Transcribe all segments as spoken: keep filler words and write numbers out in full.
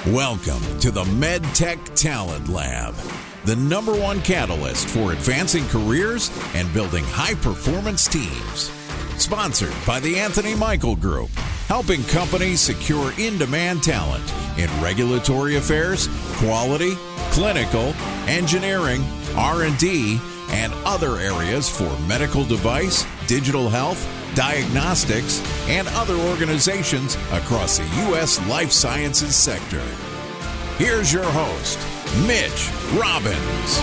Welcome to the MedTech Talent Lab, the number one catalyst for advancing careers and building high-performance teams. Sponsored by the Anthony Michael Group, helping companies secure in-demand talent in regulatory affairs, quality, clinical, engineering, R and D, and other areas for medical device, digital health, diagnostics, and other organizations across the U S life sciences sector. Here's your host, Mitch Robbins.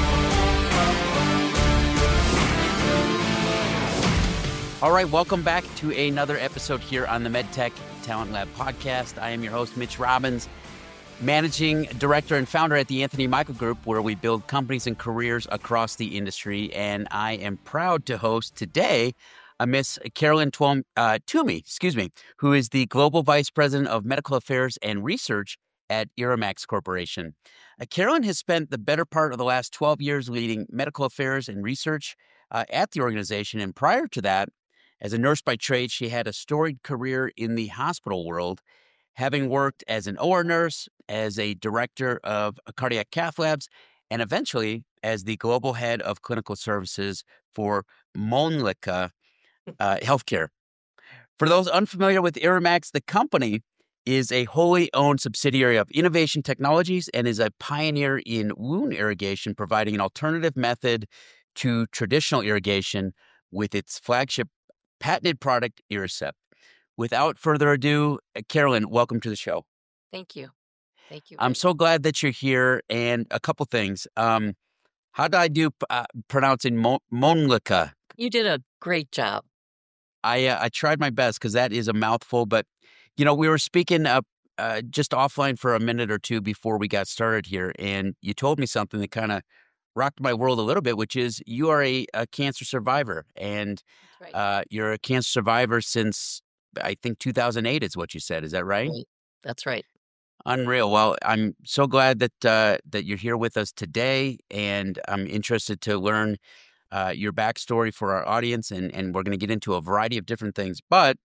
All right, welcome back to another episode here on the MedTech Talent Lab podcast. I am your host, Mitch Robbins, managing director and founder at the Anthony Michael Group, where we build companies and careers across the industry. And I am proud to host today a Miss Carolyn Twom, uh, Toomey, excuse me, who is the Global Vice President of Medical Affairs and Research at Iramax Corporation. Uh, Carolyn has spent the better part of the last twelve years leading medical affairs and research uh, at the organization. And prior to that, as a nurse by trade, she had a storied career in the hospital world, having worked as an O R nurse, as a director of cardiac cath labs, and eventually as the global head of clinical services for Mölnlycke uh, Healthcare. For those unfamiliar with Iramax, the company is a wholly owned subsidiary of Innovation Technologies and is a pioneer in wound irrigation, providing an alternative method to traditional irrigation with its flagship patented product, Iricept. Without further ado, Carolyn, welcome to the show. Thank you. Thank you. I'm so glad that you're here. And a couple things. Um, how did I do uh, pronouncing Mo- Mölnlycke? You did a great job. I uh, I tried my best because that is a mouthful. But, you know, we were speaking uh, uh, just offline for a minute or two before we got started here. And you told me something that kind of rocked my world a little bit, which is you are a, a cancer survivor. And That's right. uh, you're a cancer survivor since, I think, two thousand eight is what you said. Is that right? Right. That's right. Unreal. Well, I'm so glad that uh, that you're here with us today, and I'm interested to learn uh, your backstory for our audience, and, and we're going to get into a variety of different things. But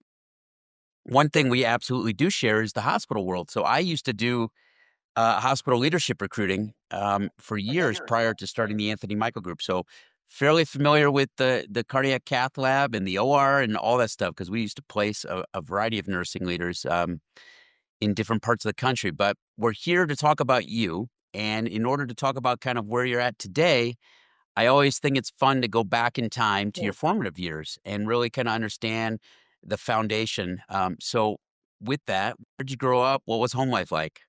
one thing we absolutely do share is the hospital world. So I used to do uh, hospital leadership recruiting um, for years prior to starting the Anthony Michael Group. So fairly familiar with the, the cardiac cath lab and the O R and all that stuff, because we used to place a, a variety of nursing leaders um, in different parts of the country. But we're here to talk about you. And in order to talk about kind of where you're at today, I always think it's fun to go back in time to Yeah. your formative years and really kind of understand the foundation. Um, so with that, where'd you grow up? What was home life like?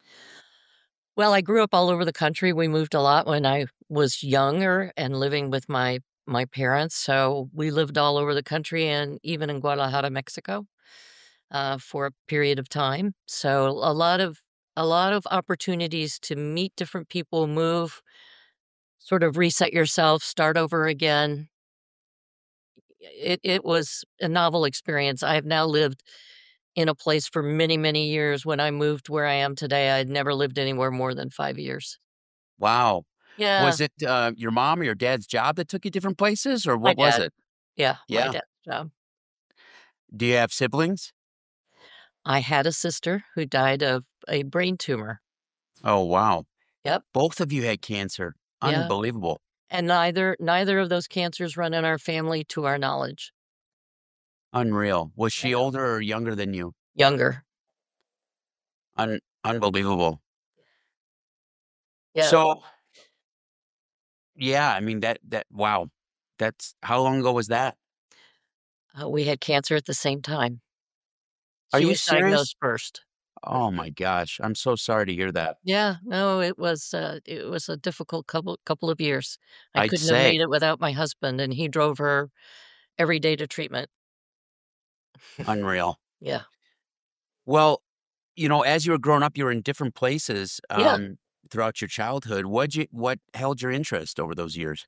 Well, I grew up all over the country. We moved a lot when I was younger and living with my my parents. So we lived all over the country and even in Guadalajara, Mexico, uh, for a period of time. So a lot of a lot of opportunities to meet different people, move, sort of reset yourself, start over again. It it was a novel experience. I have now lived in a place for many, many years. When I moved where I am today, I had never lived anywhere more than five years. Wow. Yeah, Was it uh, your mom or your dad's job that took you different places, or my what was dad. it? Yeah, my Yeah. dad's job. Do you have siblings? I had a sister who died of a brain tumor. Oh, wow. Yep. Both of you had cancer. Yeah. Unbelievable. And neither neither of those cancers run in our family to our knowledge. Unreal. Was she Yeah. older or younger than you? Younger. Un- unbelievable. Yeah. So, yeah, I mean, that, that, wow. That's, how long ago was that? Uh, we had cancer at the same time. Are She you was serious? diagnosed first. Oh my gosh. I'm so sorry to hear that. Yeah, no, it was uh, it was a difficult couple couple of years. I I'd couldn't have say. made it without my husband, and he drove her every day to treatment. Unreal. Yeah. Well, you know, as you were growing up, you were in different places Yeah. um, throughout your childhood. What you what held your interest over those years?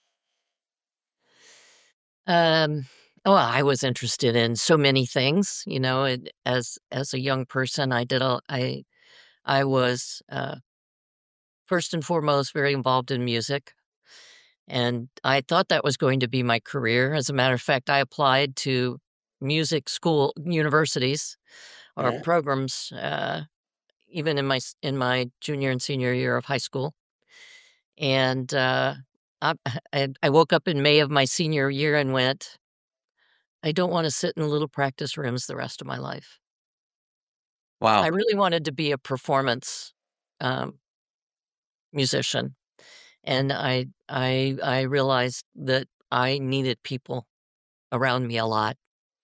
Um, oh, I was interested in so many things, you know, and as as a young person, I did a I I was uh, first and foremost very involved in music, and I thought that was going to be my career. As a matter of fact, I applied to music school universities or Yeah. programs, uh, even in my in my junior and senior year of high school. And uh, I, I I woke up in May of my senior year and went, I don't want to sit in little practice rooms the rest of my life. I Wow. really wanted to be a performance um, musician, and I I I realized that I needed people around me a lot.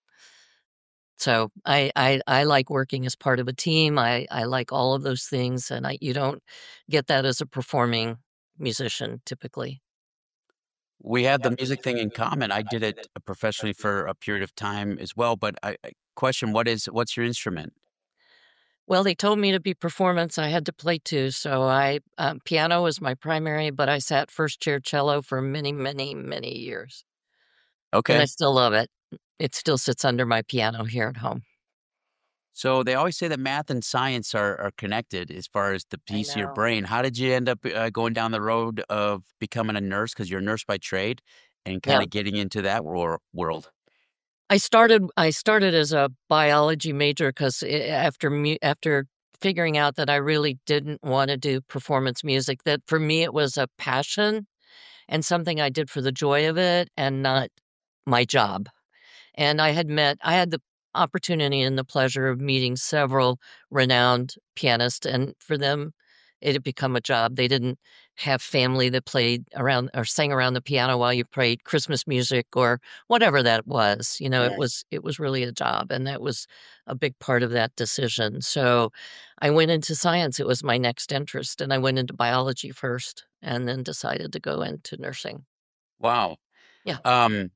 So I I I like working as part of a team. I I like all of those things, and I you don't get that as a performing musician typically. We have the music thing in common. I did it professionally for a period of time as well, but I I question, what is what's your instrument? Well, they told me to be performance. I had to play too. So I um, piano was my primary, but I sat first chair cello for many, many, many years, and I Okay. still love it. It still sits under my piano here at home. So they always say that math and science are are connected as far as the I piece of your know. brain. How did you end up, uh, going down the road of becoming a nurse? Because 'Cause you're a nurse by trade and Yeah. kinda getting into that wor world? I started I started as a biology major 'cause after mu after figuring out that I really didn't wanna do performance music, that for me it was a passion and something I did for the joy of it and not my job. And I had met I had the opportunity and the pleasure of meeting several renowned pianists, and for them, it had become a job. They didn't have family that played around or sang around the piano while you played Christmas music or whatever that was. You know, it Right. was it was really a job, and that was a big part of that decision. So, I went into science. It was my next interest, and I went into biology first and then decided to go into nursing. Wow. Yeah, Um,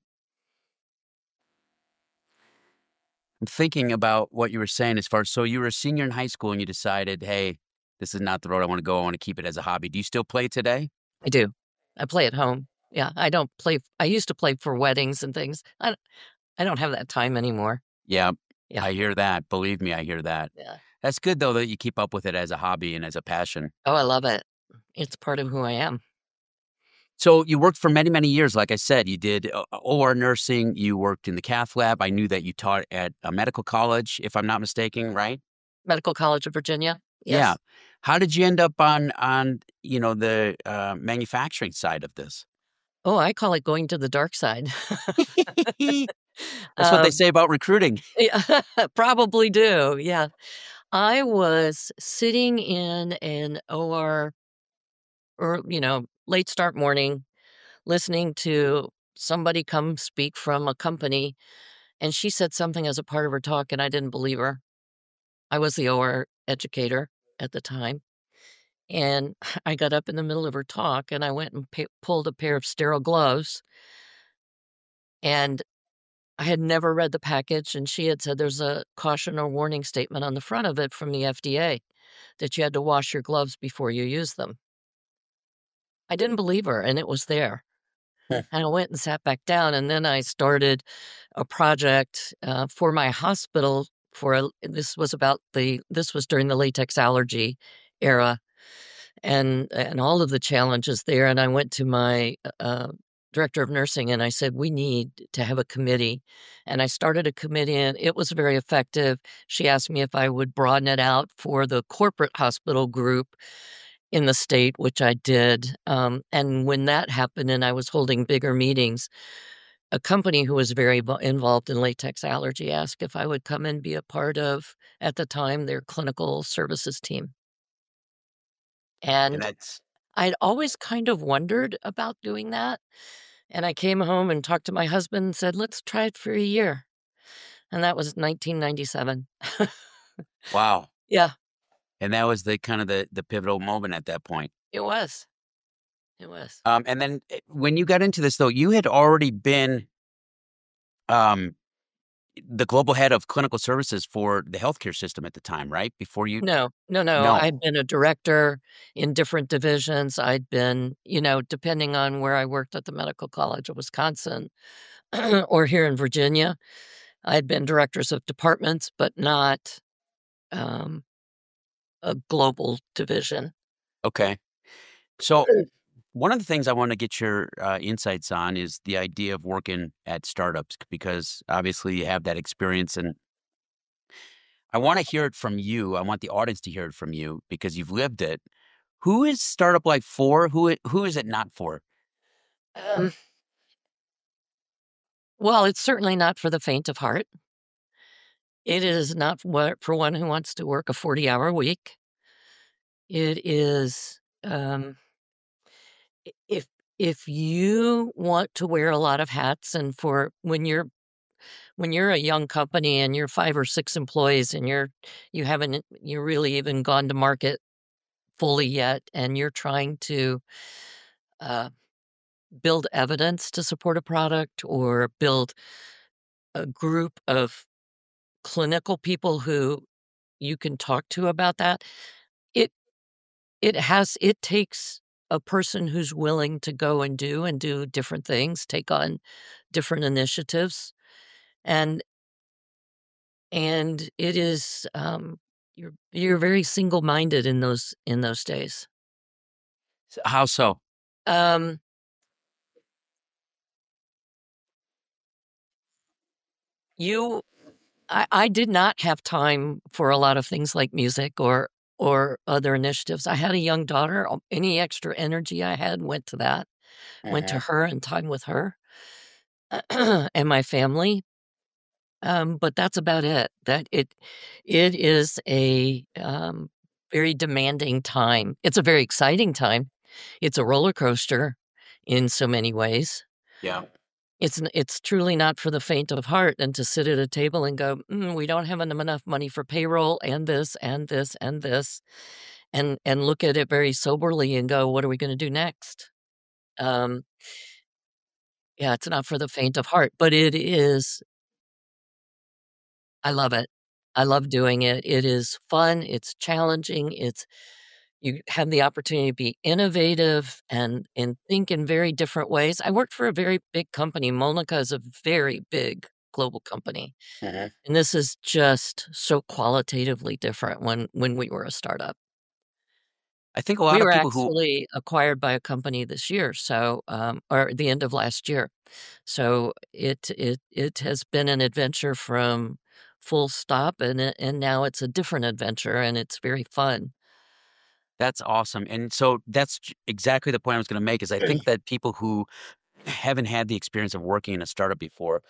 I'm thinking about what you were saying as far as, so you were a senior in high school and you decided, "Hey, this is not the road I wanna go. I wanna keep it as a hobby." Do you still play today? I do. I play at home. Yeah, I don't play I used to play for weddings and things. I don't I don't have that time anymore. Yeah, Yeah, I hear that. Believe me, I hear that. yeah. That's good though that you keep up with it as a hobby and as a passion. Oh, I love it. It's part of who I am. So you worked for many, many years. Like I said, you did uh, O R nursing. You worked in the cath lab. I knew that you taught at a medical college, if I'm not mistaken, right? Medical College of Virginia. Yeah. Yes. How did you end up on on you know the uh, manufacturing side of this? Oh, I call it going to the dark side. That's what they Um, say about recruiting. yeah, probably do, yeah. I was sitting in an O R or, you know, late start morning, listening to somebody come speak from a company, and she said something as a part of her talk, and I didn't believe her. I was the O R educator at the time, and I got up in the middle of her talk, and I went and pa pulled a pair of sterile gloves, and I had never read the package, and she had said there's a caution or warning statement on the front of it from the F D A that you had to wash your gloves before you use them. I didn't believe her, and it was there. And I went and sat back down, and then I started a project, uh, for my hospital for a this was about the this was during the latex allergy era and and all of the challenges there, and I went to my, uh, director of nursing, and I said, "We need to have a committee," and I started a committee, and it was very effective. She asked me if I would broaden it out for the corporate hospital group in the state, which I did, um, and when that happened and I was holding bigger meetings, a company who was very vo involved in latex allergy asked if I would come and be a part of, at the time, their clinical services team, And and that's I'd always kind of wondered about doing that, and I came home and talked to my husband and said, "Let's try it for a year," and that was nineteen ninety-seven. wow. Yeah, And that was the kind of the the pivotal moment at that point. it was. It was. Um, and then eh, when you got into this, though, you had already been um, the global head of clinical services for the healthcare system at the time, right? Before you, No, no, no, no, I'd been a director in different divisions. I'd been, you know, depending on where I worked at the Medical College of Wisconsin or here in Virginia, I'd been directors of departments, but not, um, a global division. okay. So one of the things I want to get your uh, insights on is the idea of working at startups, because obviously you have that experience. And I want to hear it from you. I want the audience to hear it from you because you've lived it. Who is Startup Life for? Who it, who is it not for? Um, well, it's certainly not for the faint of heart. It is not for for one who wants to work a forty-hour week. It is, um, i if if you want to wear a lot of hats and for when you're when you're a young company and you're five or six employees and you're you haven't you really even gone to market fully yet, and you're trying to, uh, build evidence to support a product or build a group of clinical people who you can talk to about that. It it has it takes a person who's willing to go and do and do different things, take on different initiatives, and and it is, um, you're you're very single-minded in those in those days. S- How so? Um, you I I did not have time for a lot of things like music or or other initiatives. I had a young daughter, um, any extra energy I had went to that, went to Mhm. her and time with her, and my family, um, but that's about it. That it it is a, um, very demanding time. It's a very exciting time. It's a roller coaster in so many ways. Yeah. It's n it's truly not for the faint of heart, and to sit at a table and go, "Mm, we don't have enem enough money for payroll and this and this and this," and and look at it very soberly and go, "What are we gonna do next?" Um, yeah, it's not for the faint of heart, but it is I love it. I love doing it. It is fun, it's challenging, it's you have the opportunity to be innovative and and think in very different ways. I worked for a very big company. Monica is a very big global company, Mhm. and this is just so qualitatively different when when we were a startup. I think a lot We of were people who actually acquired by a company this year, so, um or the end of last year. So it it it has been an adventure from full stop, and it and now it's a different adventure, and it's very fun. that's awesome. And so that's j- exactly the point I was going to make is I think that people who haven't had the experience of working in a startup before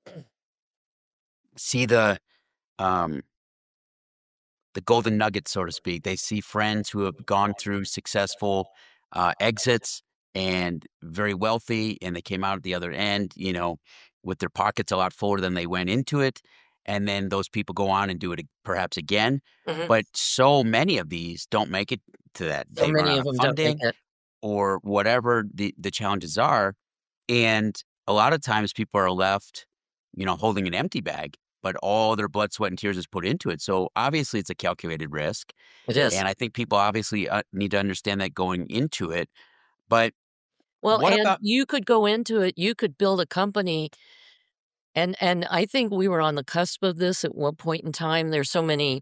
see the um the golden nugget, so to speak. They see friends who have gone through successful uh, exits and very wealthy, and they came out at the other end, you know, with their pockets a lot fuller than they went into it. And then those people go on and do it ag- perhaps again. Mhm. But so many of these don't make it to that. So They run many out of of them 'em don't make funding it. or whatever the, the challenges are. And a lot of times people are left, you know, holding an empty bag, but all their blood, sweat, and tears is put into it. So obviously it's a calculated risk. It is. And I think people obviously uh, need to understand that going into it. But Well, what and about, you could go into it, you could build a company, and and I think we were on the cusp of this at one point in time. There's so many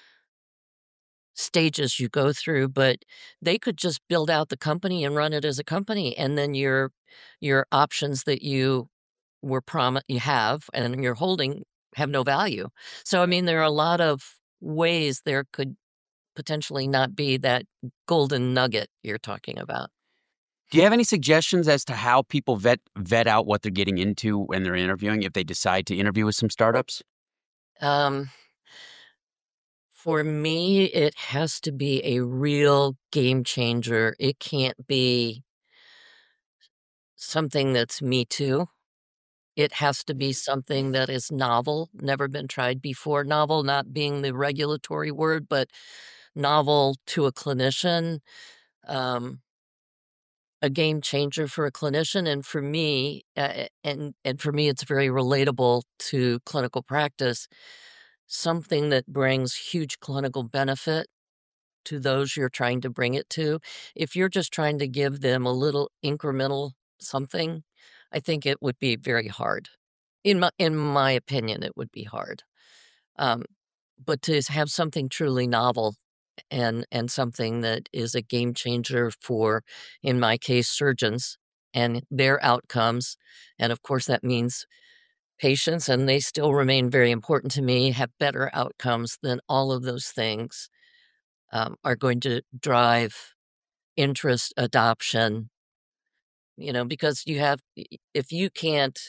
stages you go through, but they could just build out the company and run it as a company, and then your your options that you were promi you have and you're holding have no value. So, I mean, there are a lot of ways there could potentially not be that golden nugget you're talking about. do you have any suggestions as to how people vet vet out what they're getting into when they're interviewing if they decide to interview with some startups? Um, for me, it has to be a real game changer. It can't be something that's me too. It has to be something that is novel, never been tried before. Novel not being the regulatory word, but novel to a clinician, um, a game changer for a clinician, and for me, uh, and and for me, it's very relatable to clinical practice. Something that brings huge clinical benefit to those you're trying to bring it to. If you're just trying to give them a little incremental something, I think it would be very hard. In my in my opinion, it would be hard. Um, but to have something truly novel and and something that is a game changer for, in my case, surgeons and their outcomes, and of course that means patients, and they still remain very important to me, have better outcomes, then all of those things um, are going to drive interest, adoption, you know, because you have, if you can't,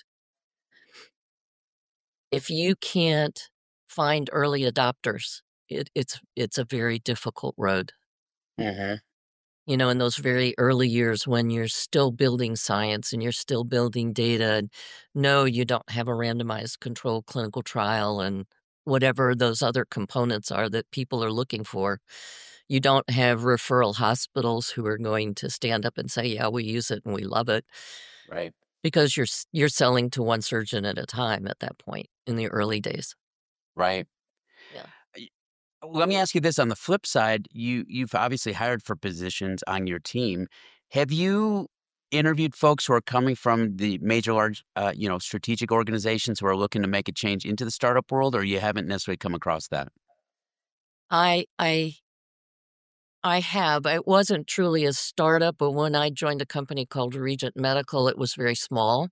if you can't find early adopters, it, it's, it's a very difficult road. Mm-hmm. You know, in those very early years when you're still building science and you're still building data, and no, you don't have a randomized controlled clinical trial and whatever those other components are that people are looking for. You don't have referral hospitals who are going to stand up and say, yeah, we use it and we love it, Right. because you're s- you're selling to one surgeon at a time at that point in the early days. Right. Yeah. Y- Let me ask you this: on the flip side, you you've obviously hired for positions on your team. Have you interviewed folks who are coming from the major, large, uh, you know, strategic organizations who are looking to make a change into the startup world, or you haven't necessarily come across that? I I I have. It wasn't truly a startup, but when I joined a company called Regent Medical, it was very small.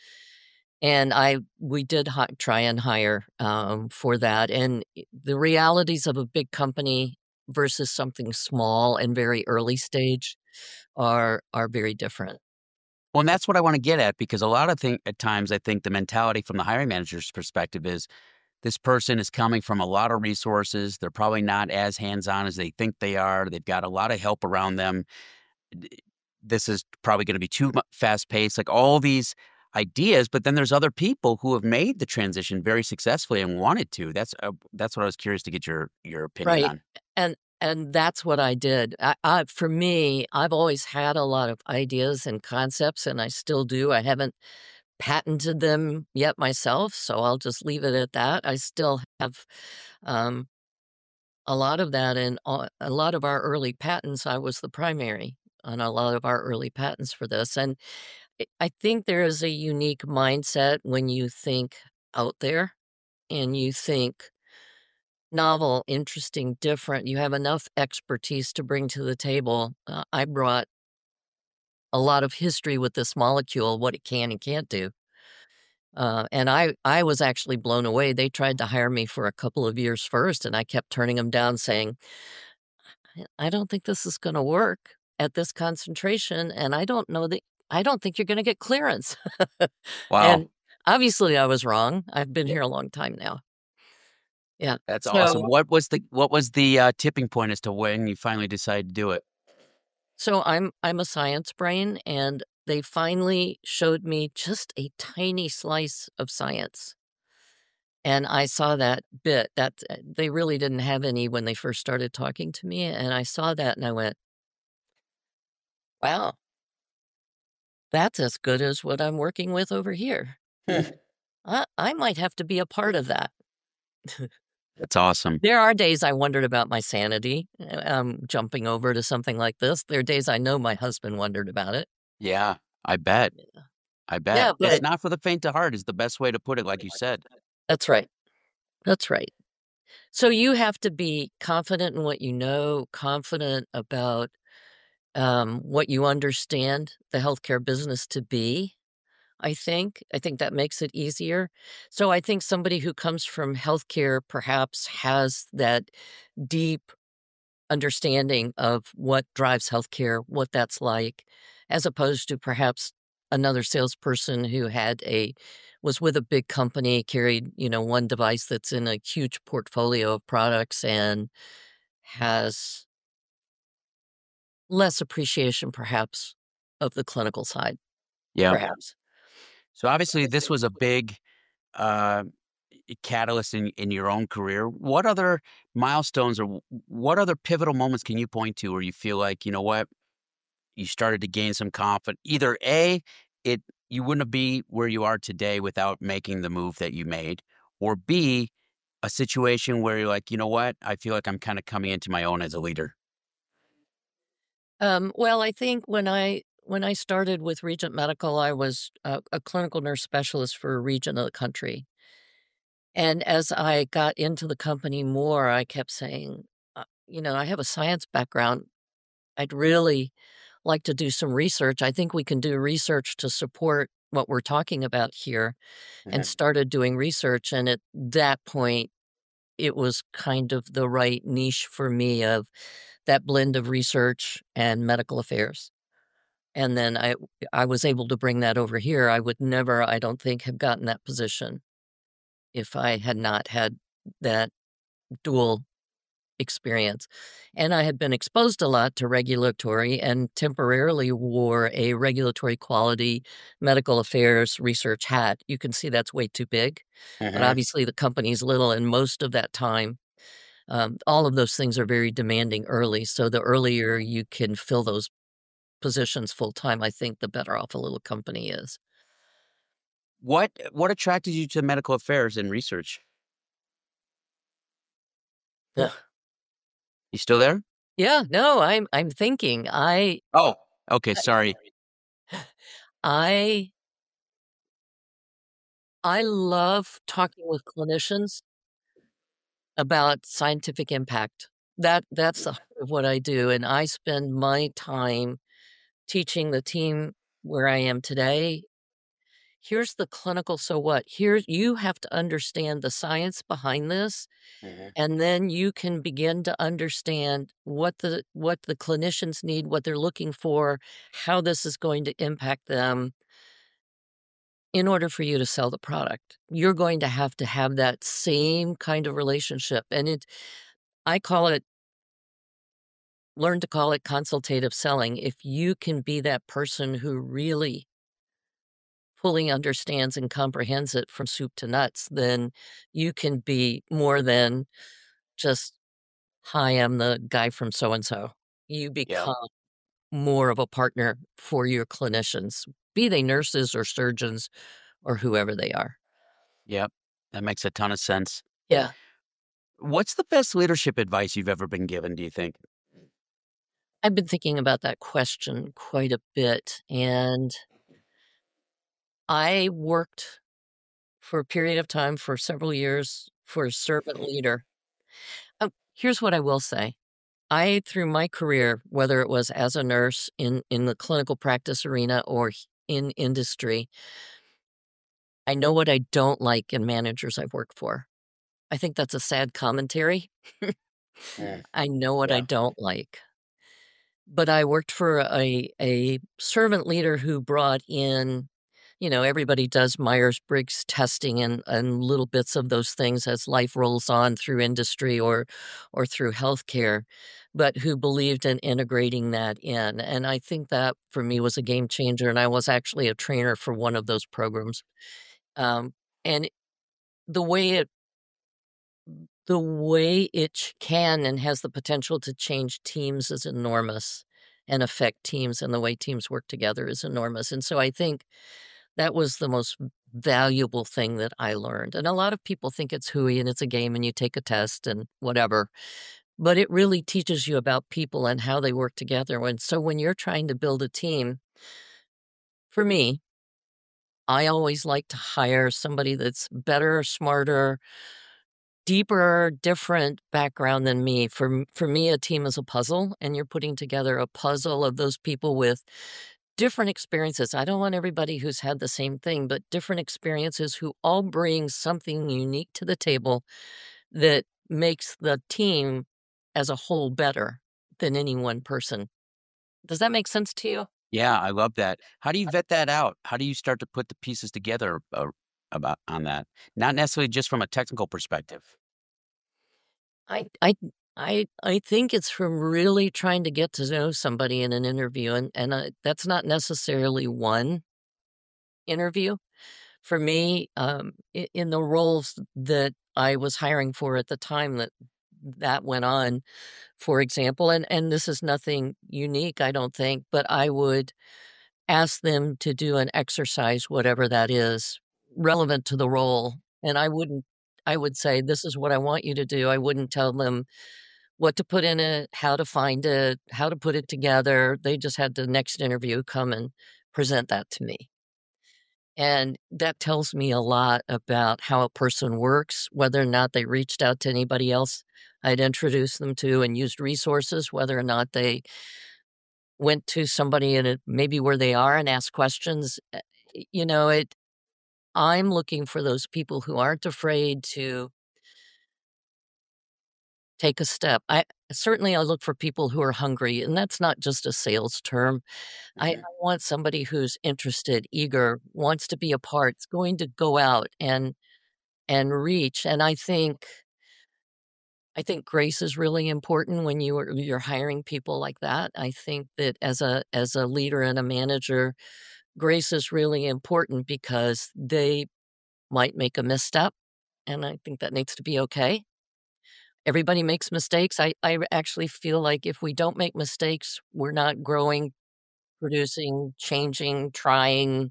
And I we did hi try and hire, um, for that, and I the realities of a big company versus something small and very early stage are are very different. Well, and that's what I want to get at, because a lot of thing at times I think the mentality from the hiring manager's perspective is this person is coming from a lot of resources. They're probably not as hands-on as they think they are. They've got a lot of help around them. D- This is probably going to be too mu- fast-paced, like all these ideas. But then there's other people who have made the transition very successfully and wanted to. That's uh, that's what I was curious to get your your opinion Right, on. and and that's what I did. I I for me, I've always had a lot of ideas and concepts, and I still do. I haven't patented them yet myself, so I'll just leave it at that. I still have, um, a lot of that, and a a lot of our early patents, I was the primary on a lot of our early patents for this, and I I think there is a unique mindset when you think out there and you think novel, interesting, different. You have enough expertise to bring to the table. Uh, I brought a lot of history with this molecule, what it can and can't do. Uh, and I, I was actually blown away. They tried to hire me for a couple of years first, and I kept turning them down, saying, "I I don't think this is going to work at this concentration, and I don't know that. I don't think you're going to get clearance." Wow, And obviously, I was wrong. I've been here a long time now. Yeah. that's awesome. So What was the what was the uh, tipping point as to when you finally decided to do it? So I'm I'm a science brain, and they finally showed me just a tiny slice of science. And I saw that bit that uh, they really didn't have any when they first started talking to me. And I saw that and I went, wow, that's as good as what I'm working with over here. I, I might have to be a part of that. That's awesome. There are days I wondered about my sanity, uh, um, jumping over to something like this. There are days I know my husband wondered about it. Yeah, I bet. I bet. Yeah, It's but not for the faint of heart is the best way to put it, like you said. that's right. That's right. So you have to be confident in what you know, confident about um, what you understand the healthcare business to be. I think. I think that makes it easier. So I think somebody who comes from healthcare perhaps has that deep understanding of what drives healthcare, what that's like, as opposed to perhaps another salesperson who had a was with a big company, carried, you know, one device that's in a huge portfolio of products and has less appreciation perhaps of the clinical side, Yeah. perhaps. So obviously this was a big uh, catalyst in in your own career. What other milestones or w- what other pivotal moments can you point to where you feel like, you know what, you started to gain some confidence? Either A, it you wouldn't be where you are today without making the move that you made, or B, a situation where you're like, you know what, I feel like I'm kind of coming into my own as a leader. Um, well, I think when I when I started with Regent Medical, I was a, a clinical nurse specialist for a region of the country. And as I got into the company more, I kept saying, uh, you know, I have a science background. I'd really like to do some research. I think we can do research to support what we're talking about here and Mhm. started doing research. And at that point, it was kind of the right niche for me of that blend of research and medical affairs. And then I I was able to bring that over here. I would never, I don't think, have gotten that position if I had not had that dual experience. And I had been exposed a lot to regulatory and temporarily wore a regulatory quality medical affairs research hat. You can see that's way too big, but Mhm. obviously the company's little, and most of that time, um, all of those things are very demanding early. So the earlier you can fill those positions full time, I think the better off a little company is. What what attracted you to medical affairs and research? Yeah. You still there? Yeah, no, I'm I'm thinking. I Oh, okay, sorry. I I love talking with clinicians about scientific impact. That that's the heart of what I do, and I spend my time teaching the team where I am today. Here's the clinical so what. Here you have to understand the science behind this, Mhm. and then you can begin to understand what the what the clinicians need, what they're looking for, how this is going to impact them in order for you to sell the product. You're going to have to have that same kind of relationship, and it I call it learn to call it consultative selling. If you can be that person who really fully understands and comprehends it from soup to nuts, then you can be more than just, "Hi, I'm the guy from so and so." You Yeah. become more of a partner for your clinicians, be they nurses or surgeons or whoever they are. Yep. That makes a ton of sense. Yeah. What's the best leadership advice you've ever been given, do you think? I've been thinking about that question quite a bit, and I worked for a period of time, for several years, for a servant leader. Oh, here's what I will say. I, through my career, whether it was as a nurse in in the clinical practice arena or h in industry, I know what I don't like in managers I've worked for. I think that's a sad commentary. Mm, I know what I yeah. don't like. But I worked for a a servant leader who brought in, you know, everybody does Myers-Briggs testing and and little bits of those things as life rolls on through industry or or through healthcare, but who believed in integrating that in, and I think that for me was a game changer, and I was actually a trainer for one of those programs. Um, and the way it the way it ch can and has the potential to change teams is enormous and affect teams, and the way teams work together is enormous, and so I think that was the most valuable thing that I learned, and a lot of people think it's hooey and it's a game and you take a test and whatever, but it really teaches you about people and how they work together, and so when you're trying to build a team, for me, I always like to hire somebody that's better, smarter, deeper, different background than me. For m for me, a team is a puzzle, and you're putting together a puzzle of those people with different experiences. I don't want everybody who's had the same thing, but different experiences who all bring something unique to the table that makes the team as a whole better than any one person. Does that make sense to you? Yeah, I love that. How do you vet that out? How do you start to put the pieces together, uh, about on that? Not necessarily just from a technical perspective. I I I I think it's from really trying to get to know somebody in an interview, and and, uh, that's not necessarily one interview. For me, um, I in the roles that I was hiring for at the time that that went on, for example, and and this is nothing unique, I don't think, but I would ask them to do an exercise, whatever that is, relevant to the role, and I wouldn't I would say, "This is what I want you to do." I wouldn't tell them what to put in it, how to find it, how to put it together. They just had the next interview come and present that to me. And that tells me a lot about how a person works, whether or not they reached out to anybody else I'd introduced them to and used resources, whether or not they went to somebody in it, maybe where they are and asked questions. you know, it. I'm looking for those people who aren't afraid to take a step. I certainly I look for people who are hungry, and that's not just a sales term. I, I Mhm. want somebody who's interested, eager, wants to be a part, is going to go out and and reach. And I think I think grace is really important when you are you're hiring people like that. I think that as a as a leader and a manager, grace is really important because they might make a misstep, and I think that needs to be okay. Everybody makes mistakes. I I actually feel like if we don't make mistakes, we're not growing, producing, changing, trying.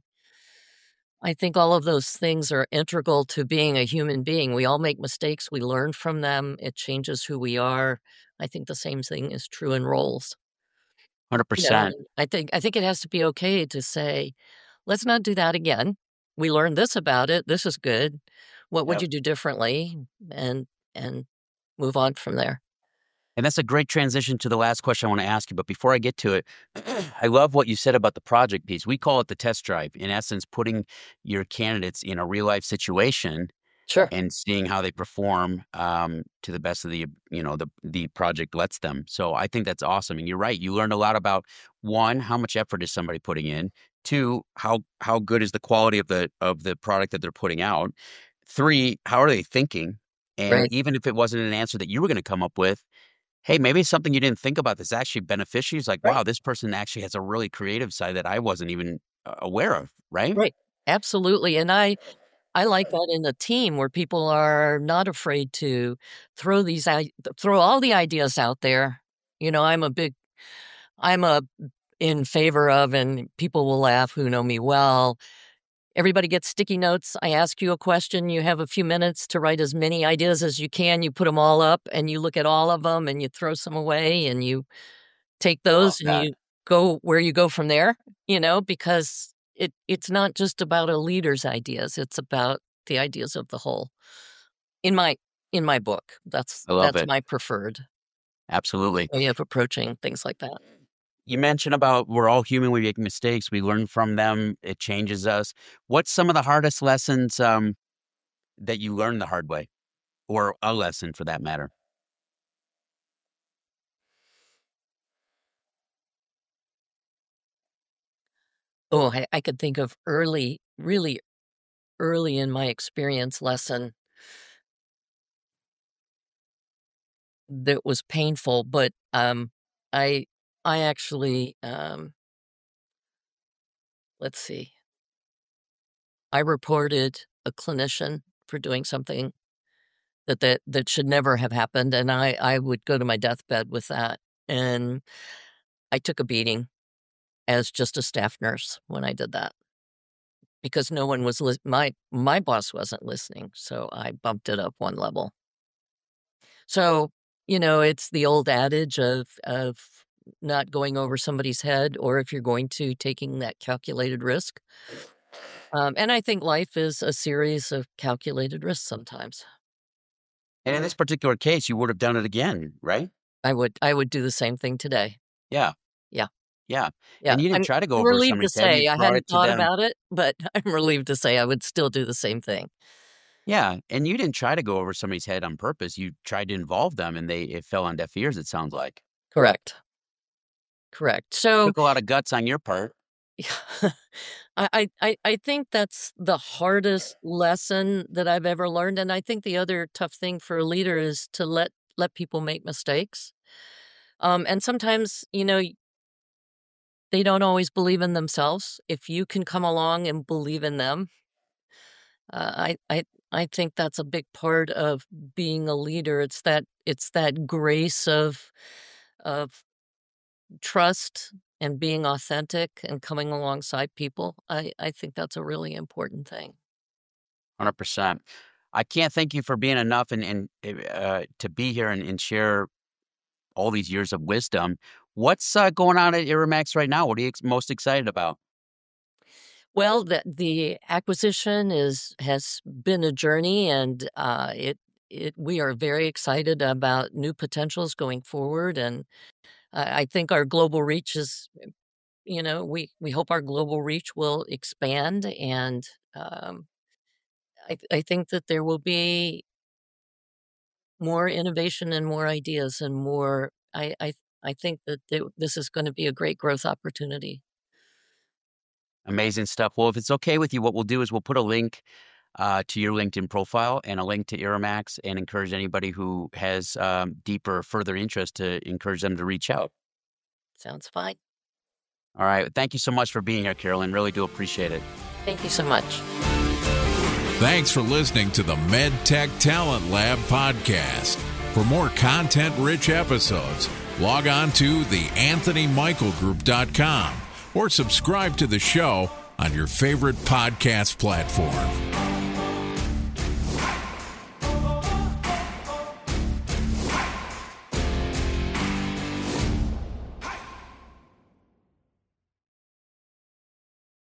I think all of those things are integral to being a human being. We all make mistakes, we learn from them, it changes who we are. I think the same thing is true in roles. You know, one hundred percent. and I think I think it has to be okay to say, "Let's not do that again. We learned this about it. This is good. What would Yep. you do differently?" And and move on from there. And that's a great transition to the last question I want to ask you. But before I get to it, I love what you said about the project piece. We call it the test drive. In essence, putting your candidates in a real life situation Sure. and seeing how they perform um, to the best of the you know the the project lets them. So I think that's awesome. And you're right. You learned a lot about one, how much effort is somebody putting in. Two, how how good is the quality of the of the product that they're putting out. Three, how are they thinking? And Right. even if it wasn't an answer that you were going to come up with, hey, maybe it's something you didn't think about that's actually beneficial. It's like, Right. wow, this person actually has a really creative side that I wasn't even uh, aware of, right? Right. Absolutely. And I I like that in a team where people are not afraid to throw these i throw all the ideas out there. You know, I'm a big I'm a in favor of, and people will laugh who know me well. Everybody gets sticky notes. I ask you a question. You have a few minutes to write as many ideas as you can. You put them all up and you look at all of them and you throw some away and you take I love those and that. you go where you go from there, you know, because it it's not just about a leader's ideas. It's about the ideas of the whole. In my in my book, that's I love that's it. my preferred Absolutely. way of approaching things like that. You mentioned about we're all human, we make mistakes, we learn from them, it changes us. What's some of the hardest lessons um, that you learned the hard way, or a lesson for that matter? Oh, I, I could think of early, really early in my experience lesson that was painful, but um, I I actually um, let's see, I reported a clinician for doing something that that that should never have happened, and I I would go to my deathbed with that, and I took a beating as just a staff nurse when I did that because no one was lis my my boss wasn't listening, so I bumped it up one level. So, you know, it's the old adage of of not going over somebody's head, or if you're going to, taking that calculated risk, um, and I think life is a series of calculated risks sometimes. And in this particular case, you would have done it again, right? I would I would do the same thing today. Yeah, Yeah. yeah. Yeah, And you didn't I'm try to go I'm over relieved to somebody's head. You say I brought hadn't it to thought them. about it, but I'm relieved to say I would still do the same thing. Yeah, and you didn't try to go over somebody's head on purpose. You tried to involve them, and they it fell on deaf ears. It sounds like Correct, correct. So, took a lot of guts on your part. I I I I think that's the hardest lesson that I've ever learned, and I think the other tough thing for a leader is to let let people make mistakes. Um, and sometimes, you know, they don't always believe in themselves. If you can come along and believe in them, uh, I I I think that's a big part of being a leader. It's that it's that grace of of trust and being authentic and coming alongside people. I I think that's a really important thing. one hundred percent. I can't thank you for being enough and and uh, to be here and, and share all these years of wisdom. What's uh, going on at Iramax right now? What are you ex- most excited about? Well, the the acquisition is has been a journey, and uh, it it we are very excited about new potentials going forward, and I I think our global reach is you know, we, we hope our global reach will expand. And um, I, I think that there will be more innovation and more ideas and more, I, I, I think that th- this is going to be a great growth opportunity. Amazing stuff. Well, if it's okay with you, what we'll do is we'll put a link uh, to your LinkedIn profile and a link to Iramax, and encourage anybody who has um, deeper, further interest to encourage them to reach out. Sounds fine. All right. Thank you so much for being here, Carolyn. Really do appreciate it. Thank you so much. Thanks for listening to the MedTech Talent Lab podcast. For more content-rich episodes, log on to the anthony michael group dot com or subscribe to the show on your favorite podcast platform.